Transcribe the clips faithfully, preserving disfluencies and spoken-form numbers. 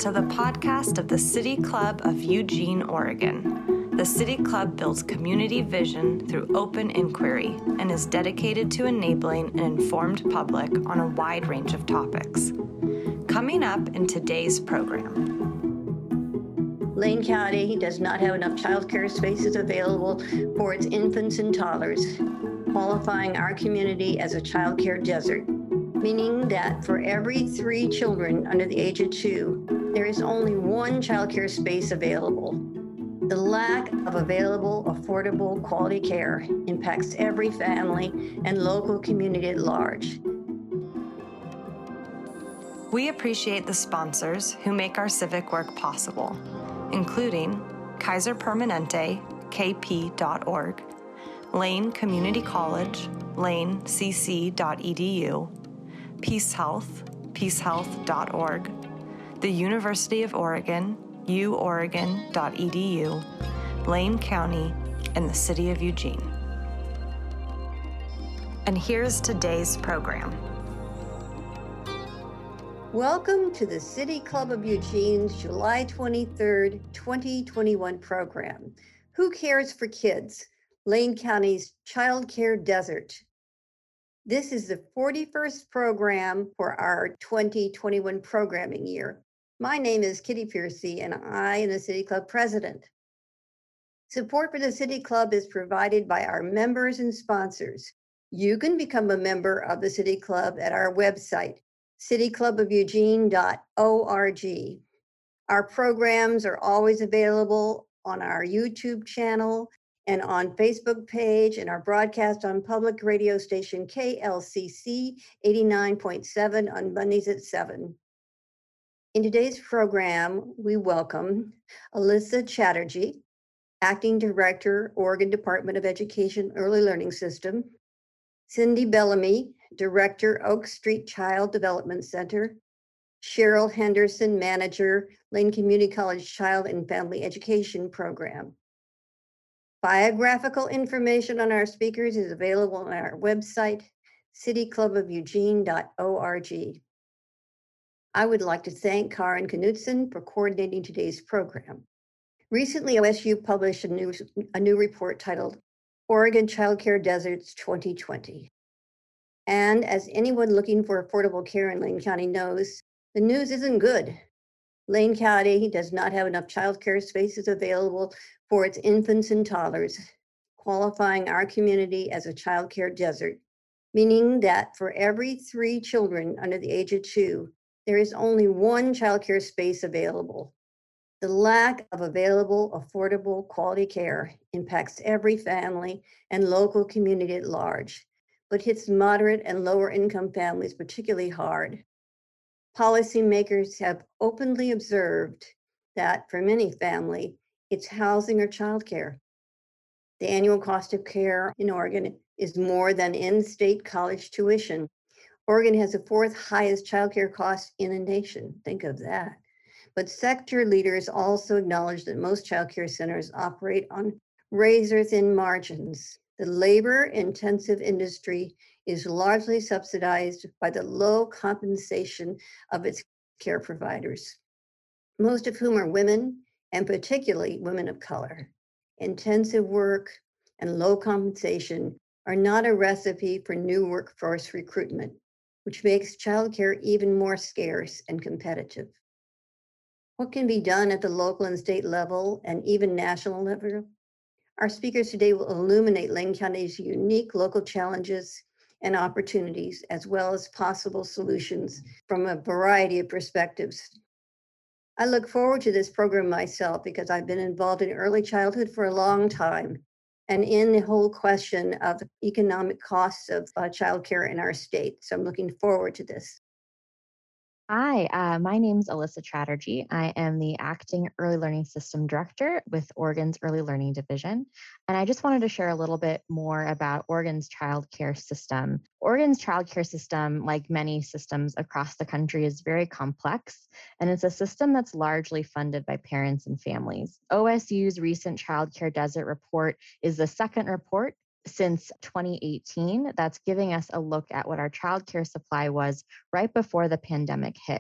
to the podcast of the City Club of Eugene, Oregon. The City Club builds community vision through open inquiry and is dedicated to enabling an informed public on a wide range of topics. Coming up in today's program. Lane County does not have enough child care spaces available for its infants and toddlers, qualifying our community as a child care desert, meaning that for every three children under the age of two, there is only one child care space available. The lack of available, affordable, quality care impacts every family and local community at large. We appreciate the sponsors who make our civic work possible, including Kaiser Permanente, K P dot org, Lane Community College, lane c c dot e d u, Peace Health, peace health dot org, the University of Oregon, u oregon dot e d u, Lane County, and the City of Eugene. And here's today's program. Welcome to the City Club of Eugene's July twenty-third, twenty twenty-one program. Who Cares for Kids? Lane County's Child Care Desert. This is the forty-first program for our twenty twenty-one programming year. My name is Kitty Piercy, and I am the City Club President. Support for the City Club is provided by our members and sponsors. You can become a member of the City Club at our website, city club of eugene dot org. Our programs are always available on our YouTube channel and on Facebook page, and our broadcast on public radio station K L C C eighty-nine point seven on Mondays at seven. In today's program, we welcome Alyssa Chatterjee, Acting Director, Oregon Department of Education Early Learning System, Cindy Bellamy, Director, Oak Street Child Development Center, Cheryl Henderson, Manager, Lane Community College Child and Family Education Program. Biographical information on our speakers is available on our website, city club of eugene dot org. I would like to thank Karen Knutson for coordinating today's program. Recently, O S U published a new, a new report titled Oregon Child Care Deserts twenty twenty. And as anyone looking for affordable care in Lane County knows, the news isn't good. Lane County does not have enough child care spaces available for its infants and toddlers, qualifying our community as a child care desert, meaning that for every three children under the age of two, there is only one child care space available. The lack of available, affordable, quality care impacts every family and local community at large, but hits moderate and lower income families particularly hard. Policymakers have openly observed that for many families, it's housing or childcare. The annual cost of care in Oregon is more than in-state college tuition. Oregon has the fourth highest childcare cost in the nation. Think of that. But sector leaders also acknowledge that most childcare centers operate on razor-thin margins. The labor-intensive industry is largely subsidized by the low compensation of its care providers, most of whom are women, and particularly women of color. Intensive work and low compensation are not a recipe for new workforce recruitment, which makes childcare even more scarce and competitive. What can be done at the local and state level and even national level? Our speakers today will illuminate Lane County's unique local challenges and opportunities, as well as possible solutions from a variety of perspectives. I look forward to this program myself because I've been involved in early childhood for a long time and in the whole question of economic costs of uh, childcare in our state. So I'm looking forward to this. Hi, uh, my name is Alyssa Chatterjee. I am the Acting Early Learning System Director with Oregon's Early Learning Division. And I just wanted to share a little bit more about Oregon's child care system. Oregon's child care system, like many systems across the country, is very complex, and it's a system that's largely funded by parents and families. O S U's recent Child Care Desert report is the second report since twenty eighteen that's giving us a look at what our childcare supply was right before the pandemic hit.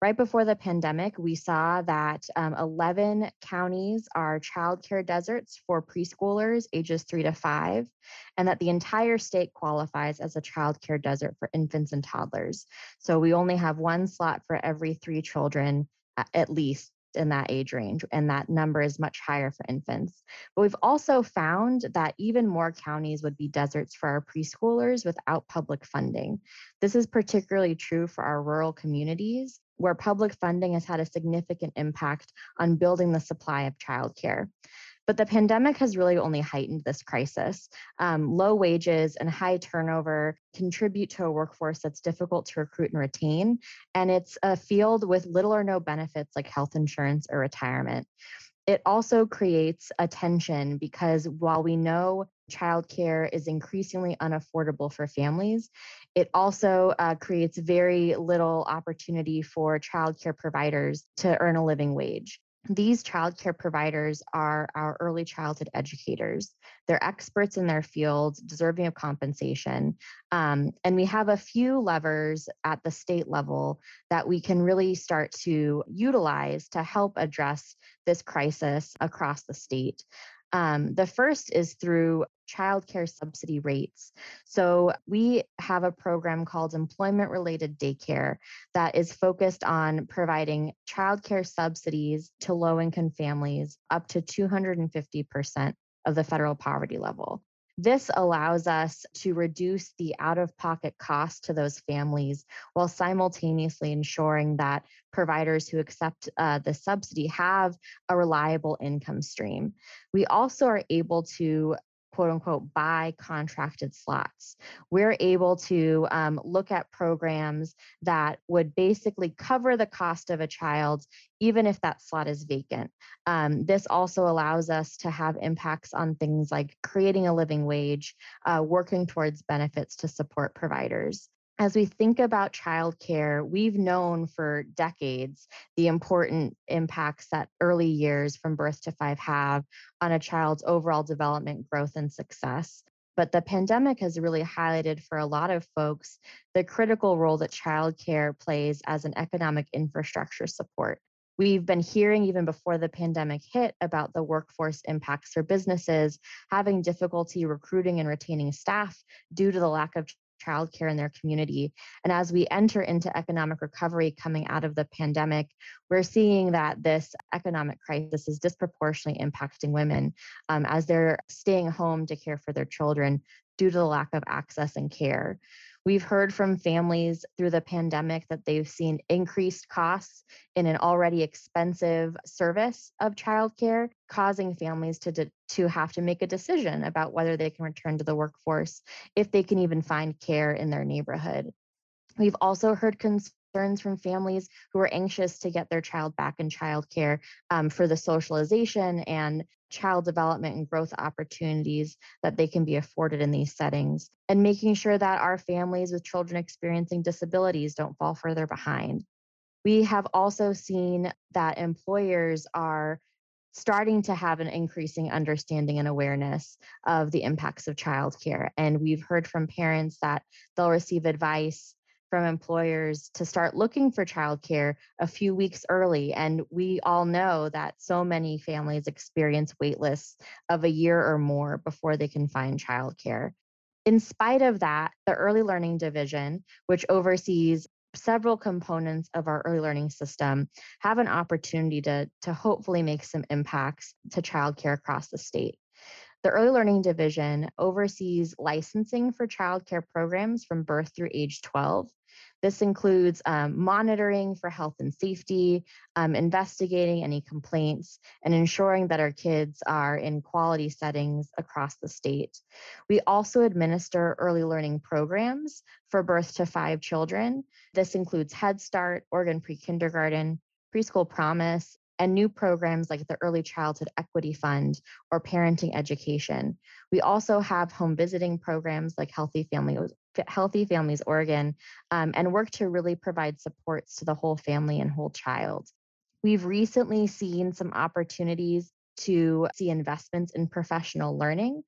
Right before the pandemic, we saw that um, eleven counties are childcare deserts for preschoolers ages three to five, and that the entire state qualifies as a childcare desert for infants and toddlers. So we only have one slot for every three children, a- at least in that age range, and that number is much higher for infants. But we've also found that even more counties would be deserts for our preschoolers without public funding. This is particularly true for our rural communities, where public funding has had a significant impact on building the supply of childcare. But the pandemic has really only heightened this crisis. Um, low wages and high turnover contribute to a workforce that's difficult to recruit and retain. And it's a field with little or no benefits like health insurance or retirement. It also creates a tension because while we know childcare is increasingly unaffordable for families, it also uh, creates very little opportunity for childcare providers to earn a living wage. These childcare providers are our early childhood educators. They're experts in their fields, deserving of compensation. Um, and we have a few levers at the state level that we can really start to utilize to help address this crisis across the state. Um, the first is through childcare subsidy rates. So we have a program called Employment Related Daycare that is focused on providing childcare subsidies to low income families up to two hundred fifty percent of the federal poverty level. This allows us to reduce the out of pocket cost to those families while simultaneously ensuring that providers who accept uh, the subsidy have a reliable income stream. We also are able to quote unquote buy contracted slots. We're able to um, look at programs that would basically cover the cost of a child, even if that slot is vacant. Um, this also allows us to have impacts on things like creating a living wage, uh, working towards benefits to support providers. As we think about childcare, we've known for decades the important impacts that early years from birth to five have on a child's overall development, growth, and success. But the pandemic has really highlighted for a lot of folks the critical role that childcare plays as an economic infrastructure support. We've been hearing even before the pandemic hit about the workforce impacts for businesses having difficulty recruiting and retaining staff due to the lack of childcare in their community. And as we enter into economic recovery coming out of the pandemic, we're seeing that this economic crisis is disproportionately impacting women um, as they're staying home to care for their children due to the lack of access and care. We've heard from families through the pandemic that they've seen increased costs in an already expensive service of childcare, causing families to, de- to have to make a decision about whether they can return to the workforce, if they can even find care in their neighborhood. We've also heard concerns from families who are anxious to get their child back in childcare um, for the socialization and child development and growth opportunities that they can be afforded in these settings, and making sure that our families with children experiencing disabilities don't fall further behind. We have also seen that employers are starting to have an increasing understanding and awareness of the impacts of childcare. And we've heard from parents that they'll receive advice from employers to start looking for childcare a few weeks early. And we all know that so many families experience wait lists of a year or more before they can find childcare. In spite of that, the Early Learning Division, which oversees several components of our early learning system, have an opportunity to, to hopefully make some impacts to childcare across the state. The Early Learning Division oversees licensing for childcare programs from birth through age twelve. This includes um, monitoring for health and safety, um, investigating any complaints, and ensuring that our kids are in quality settings across the state. We also administer early learning programs for birth to five children. This includes Head Start, Oregon Pre-Kindergarten, Preschool Promise, and new programs like the Early Childhood Equity Fund or Parenting Education. We also have home visiting programs like Healthy Families, Healthy Families Oregon, um, and work to really provide supports to the whole family and whole child. We've recently seen some opportunities to see investments in professional learning.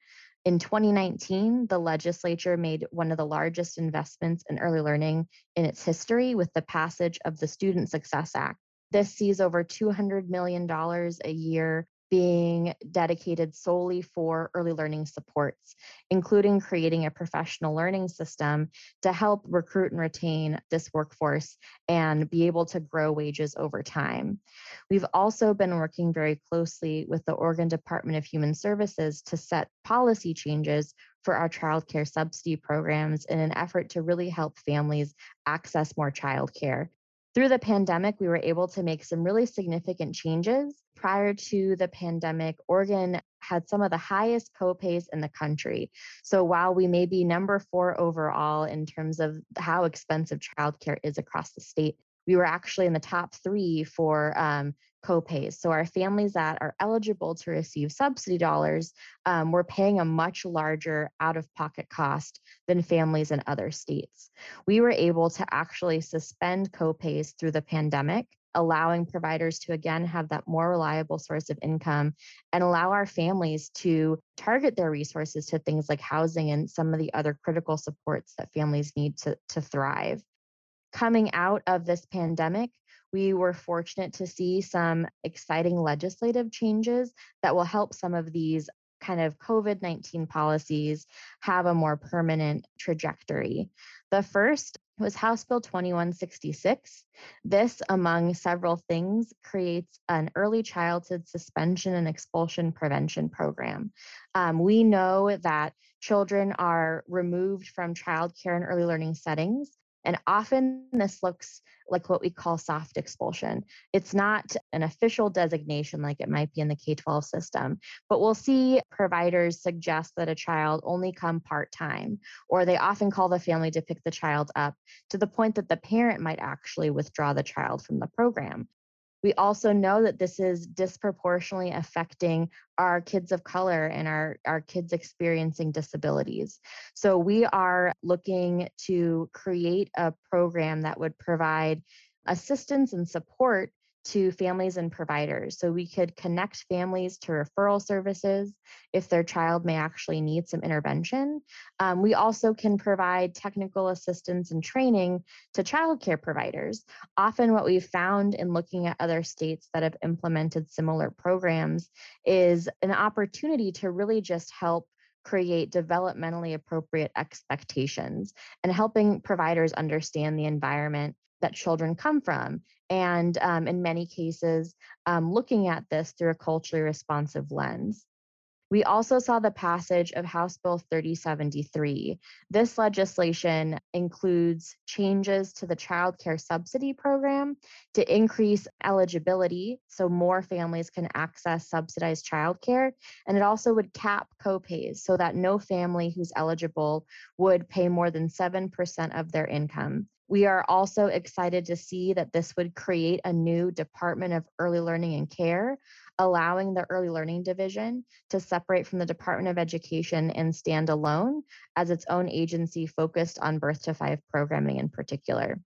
In twenty nineteen, the legislature made one of the largest investments in early learning in its history with the passage of the Student Success Act. This sees over two hundred million dollars a year being dedicated solely for early learning supports, including creating a professional learning system to help recruit and retain this workforce and be able to grow wages over time. We've also been working very closely with the Oregon Department of Human Services to set policy changes for our childcare subsidy programs in an effort to really help families access more childcare. Through the pandemic, we were able to make some really significant changes. Prior to the pandemic, Oregon had some of the highest copays in the country. So while we may be number four overall in terms of how expensive childcare is across the state, we were actually in the top three for um, copays. So our families that are eligible to receive subsidy dollars um, were paying a much larger out-of-pocket cost than families in other states. We were able to actually suspend copays through the pandemic, allowing providers to again have that more reliable source of income and allow our families to target their resources to things like housing and some of the other critical supports that families need to, to thrive. Coming out of this pandemic, we were fortunate to see some exciting legislative changes that will help some of these kind of COVID nineteen policies have a more permanent trajectory. The first was House Bill twenty-one sixty-six. This, among several things, creates an early childhood suspension and expulsion prevention program. Um, we know that children are removed from childcare and early learning settings, and often this looks like what we call soft expulsion. It's not an official designation like it might be in the K twelve system, but we'll see providers suggest that a child only come part-time, or they often call the family to pick the child up to the point that the parent might actually withdraw the child from the program. We also know that this is disproportionately affecting our kids of color and our, our kids experiencing disabilities. So we are looking to create a program that would provide assistance and support to families and providers. So we could connect families to referral services if their child may actually need some intervention. Um, we also can provide technical assistance and training to childcare providers. Often what we've found in looking at other states that have implemented similar programs is an opportunity to really just help create developmentally appropriate expectations and helping providers understand the environment that children come from. And um, in many cases, um, looking at this through a culturally responsive lens. We also saw the passage of House Bill thirty seventy-three. This legislation includes changes to the child care subsidy program to increase eligibility so more families can access subsidized childcare. And it also would cap copays so that no family who's eligible would pay more than seven percent of their income. We are also excited to see that this would create a new Department of Early Learning and Care, allowing the Early Learning Division to separate from the Department of Education and stand alone as its own agency focused on birth to five programming in particular.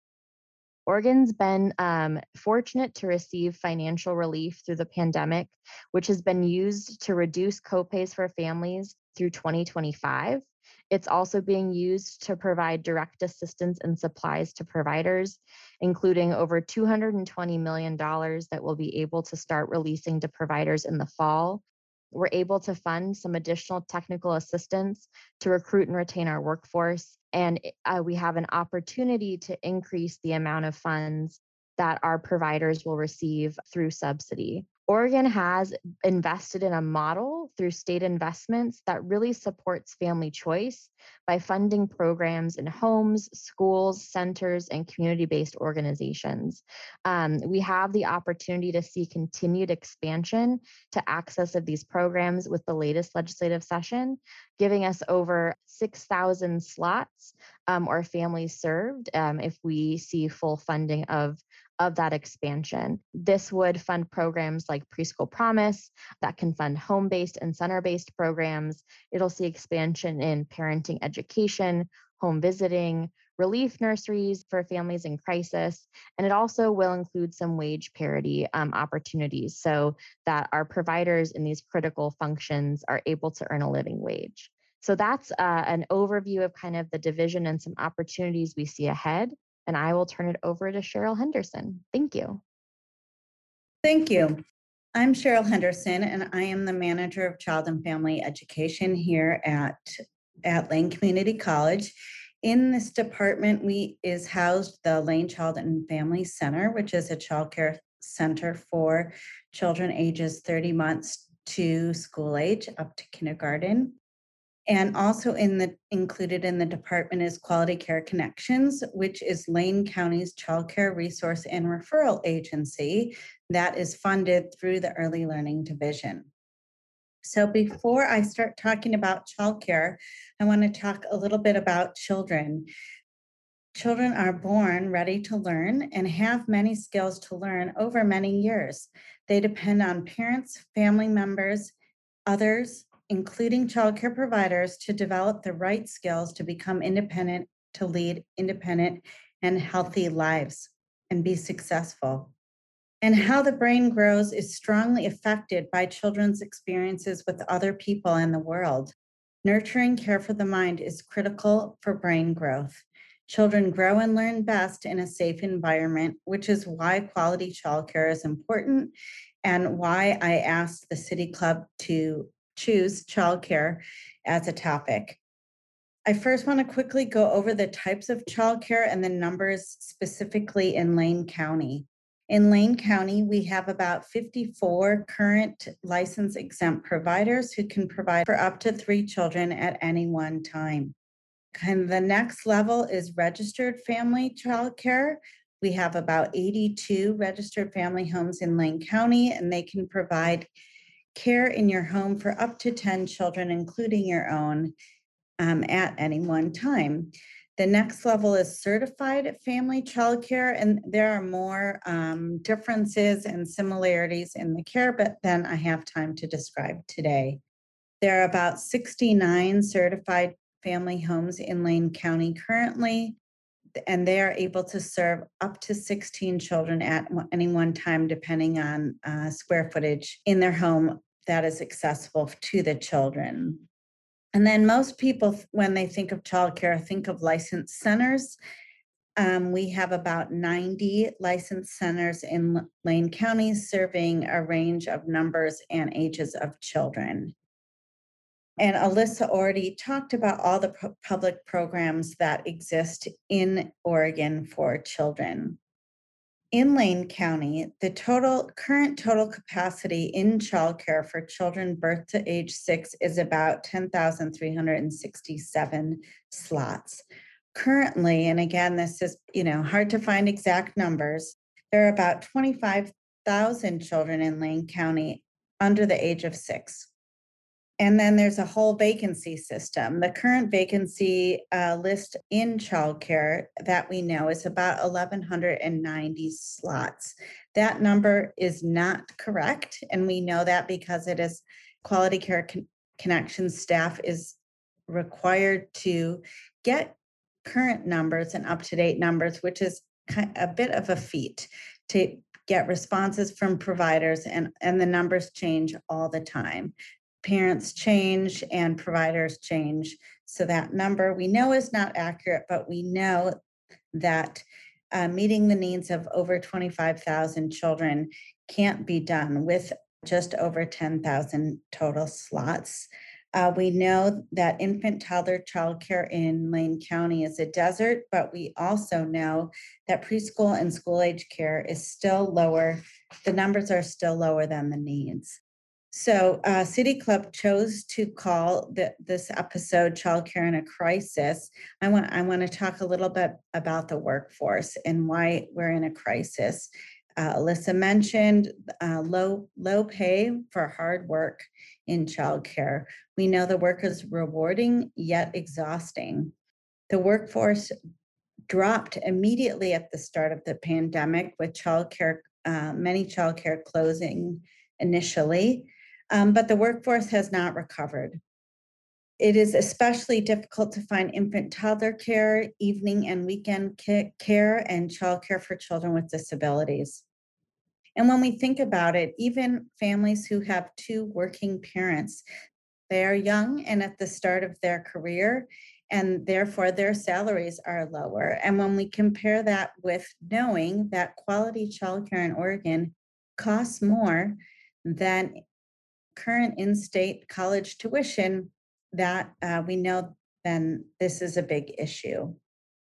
Oregon's been um, fortunate to receive financial relief through the pandemic, which has been used to reduce copays for families through twenty twenty-five. It's also being used to provide direct assistance and supplies to providers, including over two hundred twenty million dollars that we'll be able to start releasing to providers in the fall. We're able to fund some additional technical assistance to recruit and retain our workforce. And uh, we have an opportunity to increase the amount of funds that our providers will receive through subsidy. Oregon has invested in a model through state investments that really supports family choice by funding programs in homes, schools, centers, and community-based organizations. Um, we have the opportunity to see continued expansion to access of these programs with the latest legislative session, giving us over six thousand slots um, or families served um, if we see full funding of of that expansion. This would fund programs like Preschool Promise that can fund home-based and center-based programs. It'll see expansion in parenting education, home visiting, relief nurseries for families in crisis, and it also will include some wage parity um, opportunities so that our providers in these critical functions are able to earn a living wage. So that's uh, an overview of kind of the division and some opportunities we see ahead. And I will turn it over to Cheryl Henderson. Thank you. Thank you. I'm Cheryl Henderson, and I am the manager of child and family education here at, at Lane Community College. In this department, we is housed the Lane Child and Family Center, which is a child care center for children ages thirty months to school age up to kindergarten. And also in the included in the department is Quality Care Connections, which is Lane County's child care resource and referral agency that is funded through the Early Learning Division. So before I start talking about childcare, I want to talk a little bit about children. Children are born ready to learn and have many skills to learn over many years. They depend on parents, family members, others, including childcare providers, to develop the right skills to become independent, to lead independent and healthy lives and be successful. And how the brain grows is strongly affected by children's experiences with other people in the world. Nurturing care for the mind is critical for brain growth. Children grow and learn best in a safe environment, which is why quality childcare is important and why I asked the City Club to choose childcare as a topic. I first want to quickly go over the types of childcare and the numbers specifically in Lane County. In Lane County, we have about fifty-four current license exempt providers who can provide for up to three children at any one time. And the next level is registered family childcare. We have about eighty-two registered family homes in Lane County, and they can provide care in your home for up to ten children, including your own, um, at any one time. The next level is certified family childcare, and there are more um, differences and similarities in the care, but then I have time to describe today. There are about sixty-nine certified family homes in Lane County currently, and they are able to serve up to sixteen children at any one time, depending on uh, square footage in their home that is accessible to the children. And then most people, when they think of childcare, think of licensed centers. Um, we have about ninety licensed centers in Lane County serving a range of numbers and ages of children. And Alyssa already talked about all the pu- public programs that exist in Oregon for children. In Lane County, the total current total capacity in childcare for children birth to age six is about ten thousand three hundred sixty-seven slots. Currently, and again, this is, you know, hard to find exact numbers, there are about twenty-five thousand children in Lane County under the age of six. And then there's a whole vacancy system. The current vacancy uh, list in childcare that we know is about one thousand one hundred ninety slots. That number is not correct, and we know that because it is Quality Care Con- Connections staff is required to get current numbers and up-to-date numbers, which is a bit of a feat to get responses from providers, and, and the numbers change all the time. Parents change and providers change. So that number we know is not accurate, but we know that uh, meeting the needs of over twenty-five thousand children can't be done with just over ten thousand total slots. Uh, we know that infant toddler childcare in Lane County is a desert, but we also know that preschool and school age care is still lower. The numbers are still lower than the needs. So uh, City Club chose to call the, this episode Childcare in a Crisis. I want, I want to talk a little bit about the workforce and why we're in a crisis. Uh, Alyssa mentioned uh, low, low pay for hard work in childcare. We know the work is rewarding yet exhausting. The workforce dropped immediately at the start of the pandemic with childcare, uh, many childcare closing initially. Um, but the workforce has not recovered. It is especially difficult to find infant toddler care, evening and weekend ca- care, and childcare for children with disabilities. And when we think about it, even families who have two working parents, they are young and at the start of their career, and therefore their salaries are lower. And when we compare that with knowing that quality childcare in Oregon costs more than current in-state college tuition, that uh, we know then this is a big issue.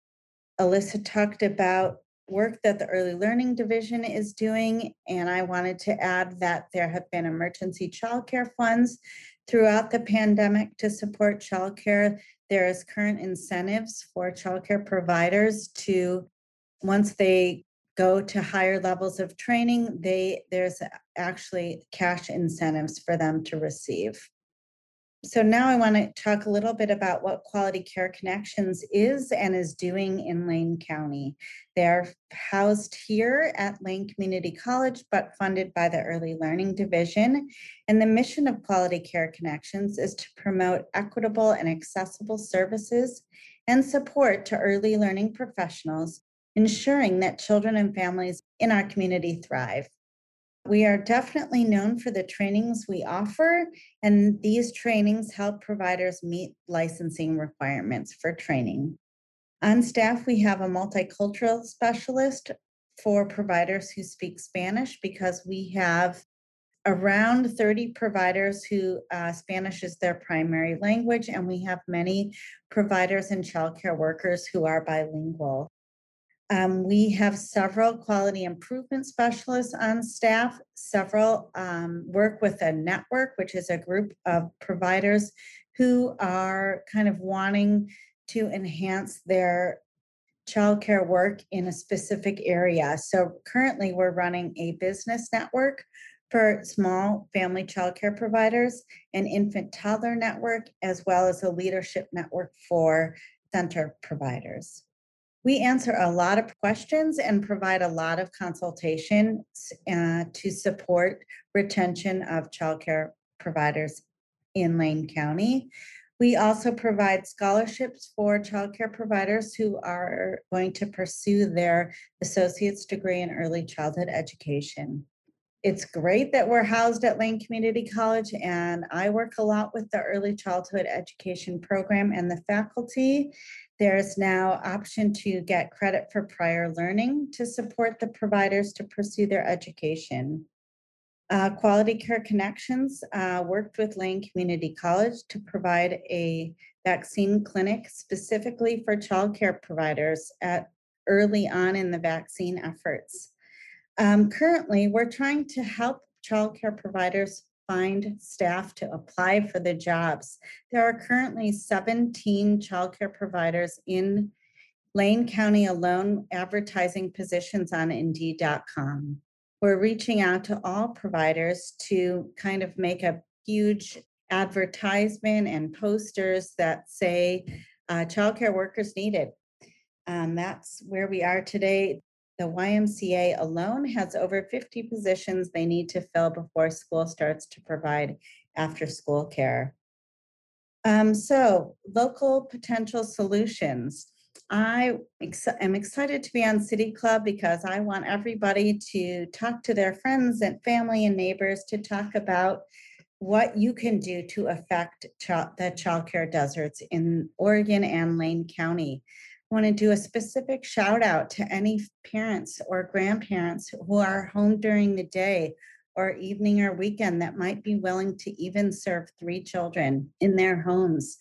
Alyssa talked about work that the Early Learning Division is doing, and I wanted to add that there have been emergency childcare funds throughout the pandemic to support childcare. There is current incentives for childcare providers to, once they go to higher levels of training, they there's actually cash incentives for them to receive. So now I want to talk a little bit about what Quality Care Connections is and is doing in Lane County. They're housed here at Lane Community College, but funded by the Early Learning Division. And the mission of Quality Care Connections is to promote equitable and accessible services and support to early learning professionals, ensuring that children and families in our community thrive. We are definitely known for the trainings we offer, and these trainings help providers meet licensing requirements for training. On staff, we have a multicultural specialist for providers who speak Spanish, because we have around thirty providers who uh, Spanish is their primary language, and we have many providers and childcare workers who are bilingual. Um, we have several quality improvement specialists on staff. Several um, work with a network, which is a group of providers who are kind of wanting to enhance their childcare work in a specific area. So currently we're running a business network for small family childcare providers, an infant toddler network, as well as a leadership network for center providers. We answer a lot of questions and provide a lot of consultation uh, to support retention of childcare providers in Lane County. We also provide scholarships for childcare providers who are going to pursue their associate's degree in early childhood education. It's great that we're housed at Lane Community College, and I work a lot with the early childhood education program and the faculty. There's now option to get credit for prior learning to support the providers to pursue their education. Uh, Quality Care Connections uh, worked with Lane Community College to provide a vaccine clinic specifically for childcare providers at early on in the vaccine efforts. Um, currently, we're trying to help childcare providers find staff to apply for the jobs. There are currently seventeen childcare providers in Lane County alone advertising positions on Indeed dot com. We're reaching out to all providers to kind of make a huge advertisement and posters that say uh, childcare workers needed. Um, that's where we are today. The Y M C A alone has over fifty positions they need to fill before school starts to provide after-school care. Um, so, local potential solutions. I ex- am excited to be on City Club because I want everybody to talk to their friends and family and neighbors to talk about what you can do to affect ch- the childcare deserts in Oregon and Lane County. I want to do a specific shout out to any parents or grandparents who are home during the day or evening or weekend that might be willing to even serve three children in their homes.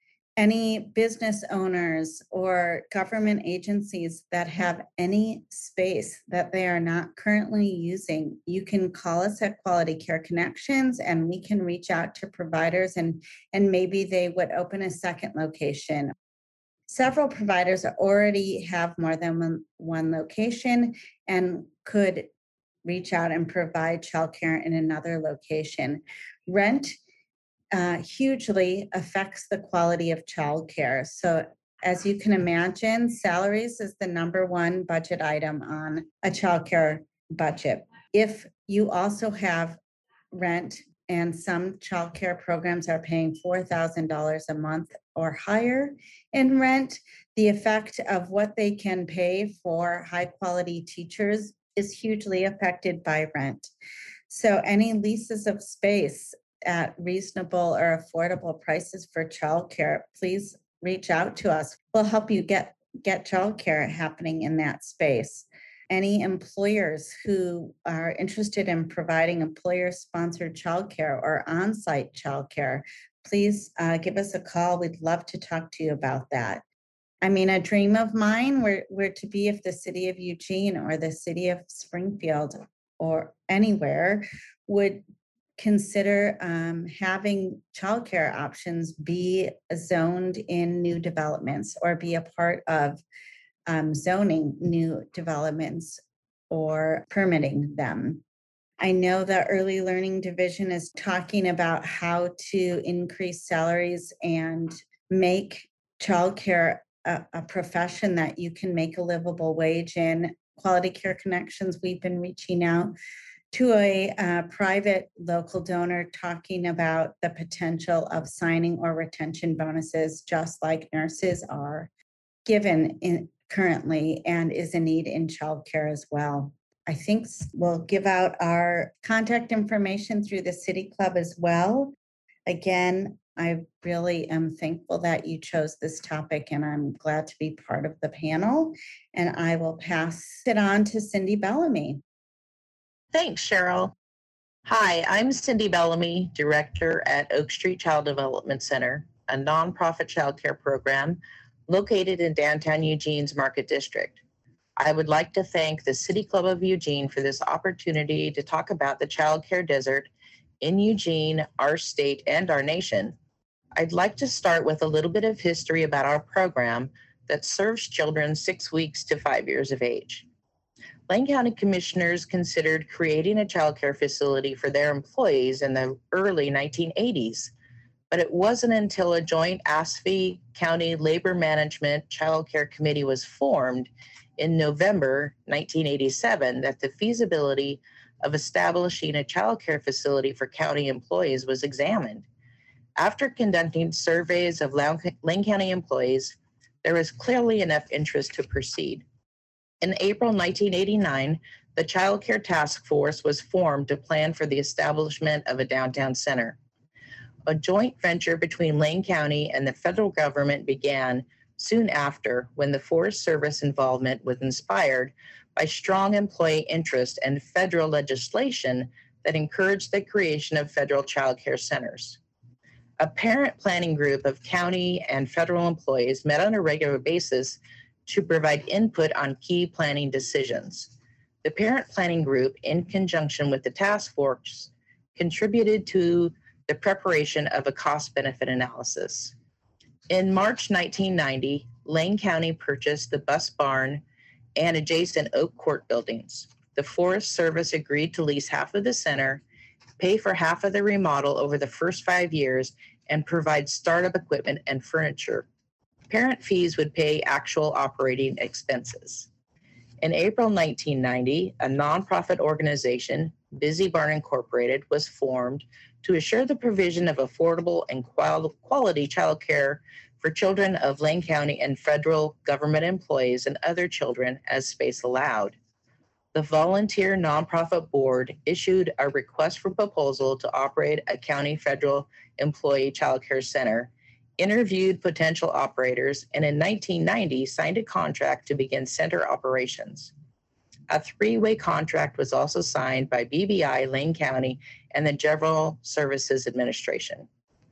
Any business owners or government agencies that have any space that they are not currently using, you can call us at Quality Care Connections and we can reach out to providers, and, and maybe they would open a second location. Several providers already have more than one, one location and could reach out and provide childcare in another location. Rent uh, hugely affects the quality of childcare. So as you can imagine, salaries is the number one budget item on a childcare budget. If you also have rent and some childcare programs are paying four thousand dollars a month or higher in rent. The effect of what they can pay for high-quality teachers is hugely affected by rent. So any leases of space at reasonable or affordable prices for childcare, please reach out to us. We'll help you get, get childcare happening in that space. Any employers who are interested in providing employer-sponsored childcare or on-site childcare, please uh, give us a call. We'd love to talk to you about that. I mean, a dream of mine were, were to be if the city of Eugene or the city of Springfield or anywhere would consider um, having childcare options be zoned in new developments or be a part of um, zoning new developments or permitting them. I know the Early Learning Division is talking about how to increase salaries and make childcare a, a profession that you can make a livable wage in. Quality Care Connections, we've been reaching out to a uh, private local donor talking about the potential of signing or retention bonuses, just like nurses are given in currently and is a need in childcare as well. I think we'll give out our contact information through the City Club as well. Again, I really am thankful that you chose this topic and I'm glad to be part of the panel. And I will pass it on to Cindy Bellamy. Thanks, Cheryl. Hi, I'm Cindy Bellamy, Director at Oak Street Child Development Center, a nonprofit child care program located in downtown Eugene's Market District. I would like to thank the City Club of Eugene for this opportunity to talk about the child care desert in Eugene, our state, and our nation. I'd like to start with a little bit of history about our program that serves children six weeks to five years of age. Lane County Commissioners considered creating a child care facility for their employees in the early nineteen eighties, but it wasn't until a joint A S F E County Labor Management Child Care Committee was formed in November nineteen eighty-seven that the feasibility of establishing a child care facility for county employees was examined. After conducting surveys of Lane County employees, there was clearly enough interest to proceed. In April nineteen eighty-nine, the Child Care Task Force was formed to plan for the establishment of a downtown center. A joint venture between Lane County and the federal government began soon after, when the Forest Service involvement was inspired by strong employee interest and federal legislation that encouraged the creation of federal child care centers. A parent planning group of county and federal employees met on a regular basis to provide input on key planning decisions. The parent planning group, in conjunction with the task force, contributed to the preparation of a cost-benefit analysis. In March nineteen ninety, Lane County purchased the bus barn and adjacent Oak Court buildings. The Forest Service agreed to lease half of the center, pay for half of the remodel over the first five years, and provide startup equipment and furniture. Parent fees would pay actual operating expenses. In April nineteen ninety, a nonprofit organization, Busy Barn Incorporated, was formed to assure the provision of affordable and quality child care for children of Lane County and federal government employees and other children as space allowed. The volunteer nonprofit board issued a request for proposal to operate a county federal employee child care center, interviewed potential operators, and in nineteen ninety signed a contract to begin center operations. A three-way contract was also signed by B B I, Lane County, and the General Services Administration.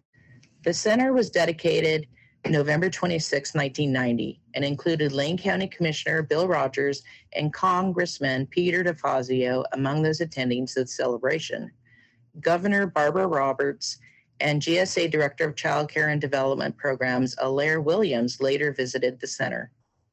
The center was dedicated November twenty-sixth, nineteen ninety, and included Lane County Commissioner Bill Rogers and Congressman Peter DeFazio among those attending the celebration. Governor Barbara Roberts and G S A Director of Child Care and Development Programs, Alaire Williams, later visited the center.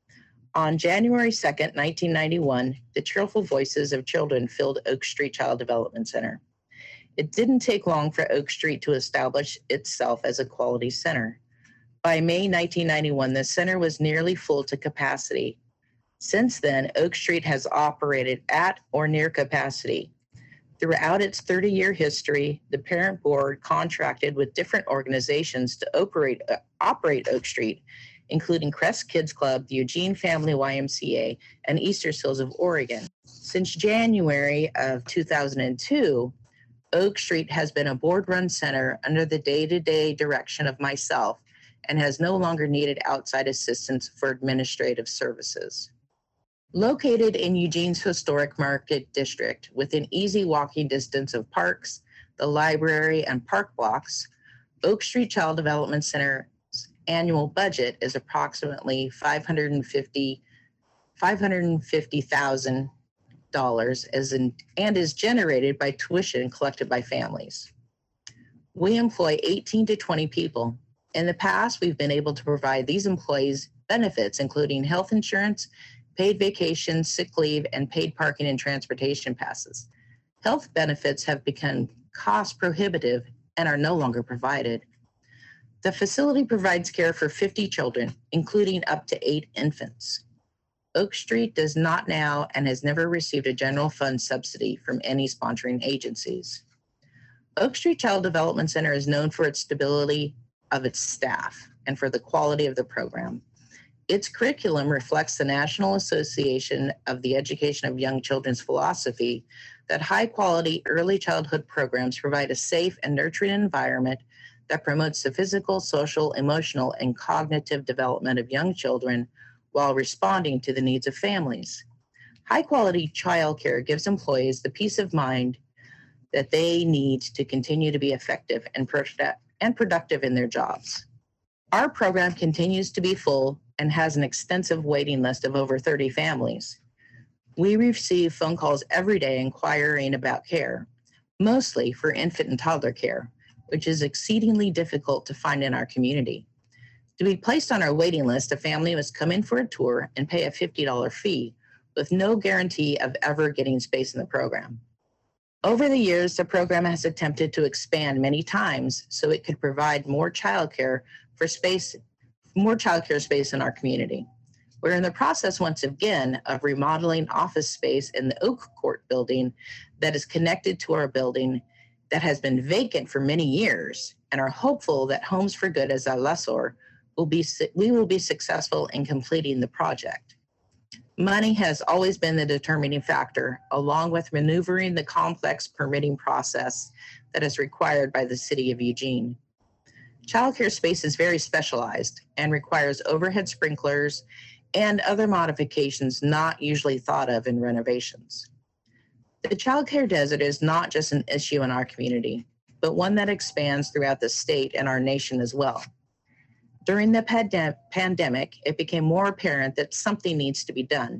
On January second, nineteen ninety-one, the cheerful voices of children filled Oak Street Child Development Center. It didn't take long for Oak Street to establish itself as a quality center. By May nineteen ninety-one, the center was nearly full to capacity. Since then, Oak Street has operated at or near capacity. Throughout its thirty-year history, the parent board contracted with different organizations to operate, uh, operate Oak Street, including Crest Kids Club, the Eugene Family Y M C A, and Easter Seals of Oregon. Since January of two thousand two, Oak Street has been a board-run center under the day-to-day direction of myself and has no longer needed outside assistance for administrative services. Located in Eugene's historic market district, within easy walking distance of parks, the library, and park blocks, Oak Street Child Development Center's annual budget is approximately five hundred fifty thousand dollars as in, and is generated by tuition collected by families. We employ eighteen to twenty people. In the past, we've been able to provide these employees benefits, including health insurance, paid vacation, sick leave, and paid parking and transportation passes. Health benefits have become cost prohibitive and are no longer provided. The facility provides care for fifty children, including up to eight infants. Oak Street does not now and has never received a general fund subsidy from any sponsoring agencies. Oak Street Child Development Center is known for its stability of its staff and for the quality of the program. Its curriculum reflects the National Association of the Education of Young Children's philosophy that high-quality early childhood programs provide a safe and nurturing environment that promotes the physical, social, emotional, and cognitive development of young children while responding to the needs of families. High-quality childcare gives employees the peace of mind that they need to continue to be effective and, produ- and productive in their jobs. Our program continues to be full and has an extensive waiting list of over thirty families. We receive phone calls every day inquiring about care, mostly for infant and toddler care, which is exceedingly difficult to find in our community. To be placed on our waiting list, a family must come in for a tour and pay a fifty dollars fee with no guarantee of ever getting space in the program. Over the years, the program has attempted to expand many times so it could provide more childcare for space, more childcare space in our community. We're in the process once again of remodeling office space in the Oak Court building that is connected to our building that has been vacant for many years, and are hopeful that Homes for Good as a lessor will be, we will be successful in completing the project. Money has always been the determining factor, along with maneuvering the complex permitting process that is required by the City of Eugene. Childcare space is very specialized and requires overhead sprinklers and other modifications not usually thought of in renovations. The childcare desert is not just an issue in our community, but one that expands throughout the state and our nation as well. During the pandem- pandemic, it became more apparent that something needs to be done.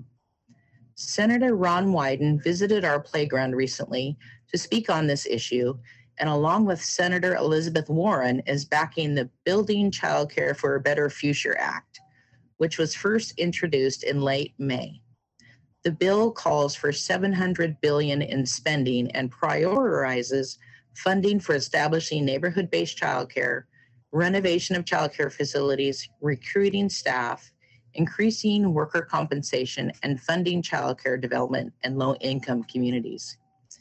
Senator Ron Wyden visited our playground recently to speak on this issue, and along with Senator Elizabeth Warren, is backing the Building Childcare for a Better Future Act, which was first introduced in late May. The bill calls for seven hundred billion dollars in spending and prioritizes funding for establishing neighborhood-based childcare, renovation of childcare facilities, recruiting staff, increasing worker compensation, and funding childcare development in low-income communities.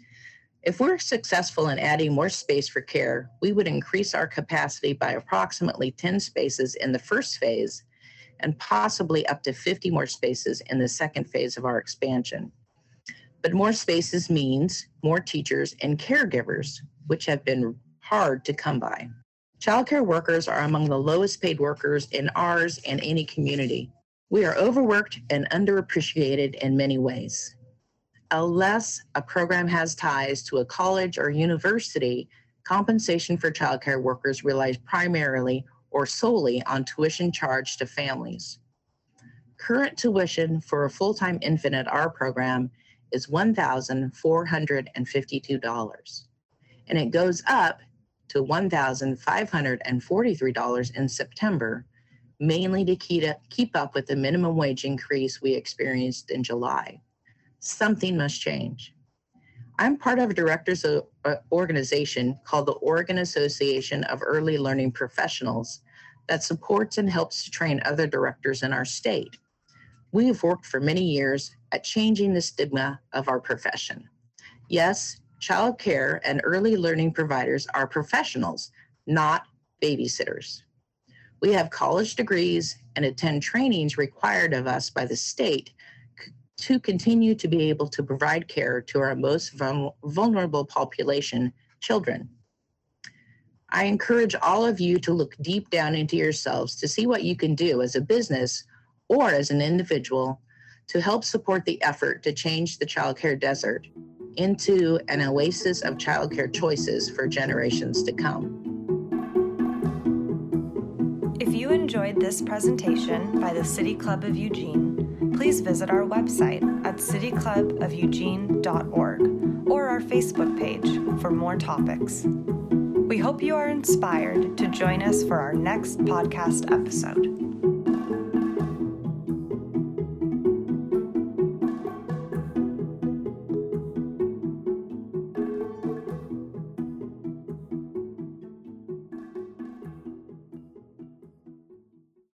If we're successful in adding more space for care, we would increase our capacity by approximately ten spaces in the first phase and possibly up to fifty more spaces in the second phase of our expansion. But more spaces means more teachers and caregivers, which have been hard to come by. Childcare workers are among the lowest paid workers in ours and any community. We are overworked and underappreciated in many ways. Unless a program has ties to a college or university, compensation for childcare workers relies primarily or solely on tuition charged to families. Current tuition for a full-time infant at our program is one thousand four hundred fifty-two dollars, and it goes up to one thousand five hundred forty-three dollars in September, mainly to keep up with the minimum wage increase we experienced in July. Something must change. I'm part of a director's organization called the Oregon Association of Early Learning Professionals that supports and helps to train other directors in our state. We have worked for many years at changing the stigma of our profession. Yes, child care and early learning providers are professionals, not babysitters. We have college degrees and attend trainings required of us by the state c- to continue to be able to provide care to our most vul- vulnerable population, children. I encourage all of you to look deep down into yourselves to see what you can do as a business or as an individual to help support the effort to change the childcare desert into an oasis of childcare choices for generations to come. If you enjoyed this presentation by the City Club of Eugene, please visit our website at city club of eugene dot org or our Facebook page for more topics. We hope you are inspired to join us for our next podcast episode.